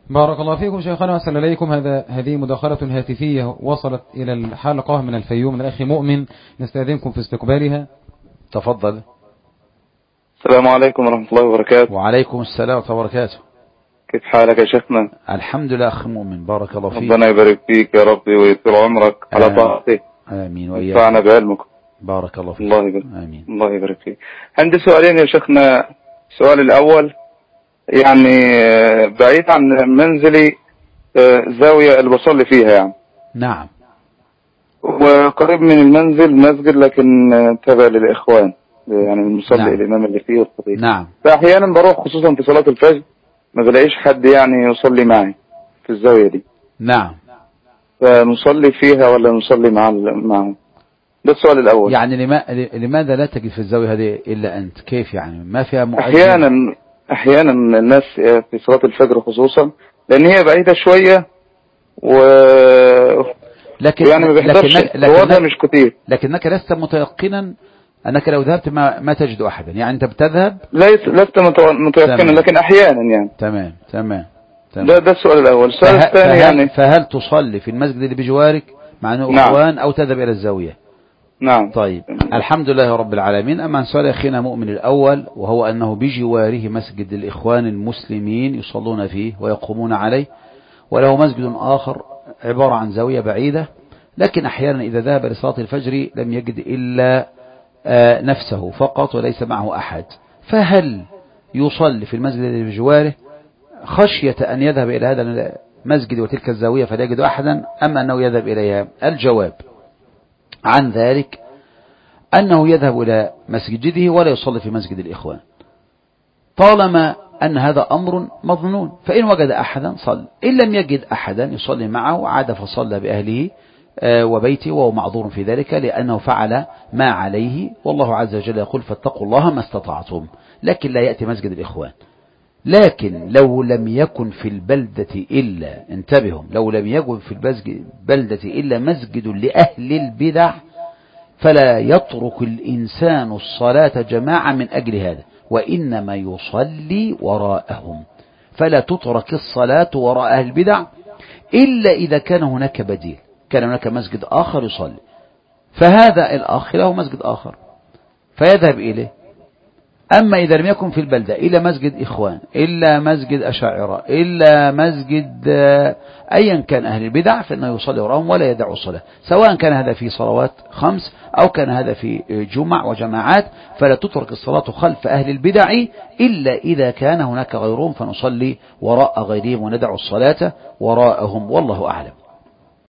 بارك الله فيكم شيخنا وأحسن إليكم. هذه مداخلة هاتفية وصلت إلى الحلقة من الفيوم من الأخ مؤمن، نستأذنكم في استقبالها. تفضل. السلام عليكم ورحمة الله وبركاته. وعليكم السلام ورحمة الله وبركاته. كيف حالك يا شيخنا؟ الحمد لله أخ مؤمن، بارك الله فيك. ربنا يبارك فيك يا ربي ويطول عمرك على طاعته. آمين وإياك. وينفعنا بعلمك. بارك الله فيك. الله يبارك. آمين. الله يبارك فيك. عندي سؤالين يا شيخنا. السؤال الأول يعني بعيد عن منزلي، زاوية اللي بصلي فيها يعني. نعم. وقريب من المنزل مسجد لكن تابع للإخوان، يعني المصلي نعم. الإمام اللي فيه والخطيب. نعم. فأحيانا بروح خصوصا في صلاة الفجر ما بلاقيش حد يعني يصلي معي في الزاوية دي. نعم. فنصلي فيها ولا نصلي معهم؟ ده السؤال الأول. يعني لماذا لا تجد في الزاوية هذه إلا أنت؟ كيف يعني ما فيها مؤذن؟ أحيانا الناس في صلاة الفجر خصوصا لأن هي بعيدة شوية لكن يعني ما بيحضرش الوضع مش كتير. لكنك لست متيقنا أنك لو ذهبت ما تجد أحدا، يعني أنت بتذهب لست متيقنا لكن أحيانا يعني. تمام تمام تمام. ده السؤال الأول. السؤال الثاني يعني فهل تصلي في المسجد اللي بجوارك مع أنه أخوان أو تذهب إلى الزاوية؟ نعم. طيب الحمد لله رب العالمين. أما عن سؤال أخينا مؤمن الأول وهو أنه بجواره مسجد الإخوان المسلمين يصلون فيه ويقومون عليه، وله مسجد آخر عبارة عن زاوية بعيدة، لكن أحيانا إذا ذهب لصلاة الفجر لم يجد إلا نفسه فقط وليس معه أحد، فهل يصلي في المسجد الذي بجواره خشية أن يذهب إلى هذا المسجد وتلك الزاوية فلا يجد أحدا، أم أنه يذهب إليها؟ الجواب عن ذلك أنه يذهب إلى مسجده ولا يصلي في مسجد الإخوان طالما أن هذا أمر مظنون. فإن وجد أحدا صلى، إن لم يجد أحدا يصلي معه عاد فصلى بأهله وبيته وهو معذور في ذلك لأنه فعل ما عليه، والله عز وجل يقول فاتقوا الله ما استطعتم، لكن لا يأتي مسجد الإخوان. لكن لو لم يكن في البلدة إلا، انتبهوا، لو لم يكن في البلدة إلا مسجد لأهل البدع فلا يترك الإنسان الصلاة جماعة من أجل هذا، وإنما يصلي وراءهم. فلا تترك الصلاة وراء أهل البدع إلا إذا كان هناك بديل، كان هناك مسجد آخر يصلي، فهذا الأخ له مسجد آخر فيذهب إليه. أما إذا لم يكن في البلدة إلا مسجد إخوان إلا مسجد أشاعرة إلا مسجد أيا كان أهل البدع فإنه يصلي وراءهم ولا يدع الصلاة، سواء كان هذا في صلوات 5 أو كان هذا في جمع وجماعات، فلا تترك الصلاة خلف أهل البدع إلا إذا كان هناك غيرهم فنصلي وراء غيرهم وندع الصلاة وراءهم، والله أعلم.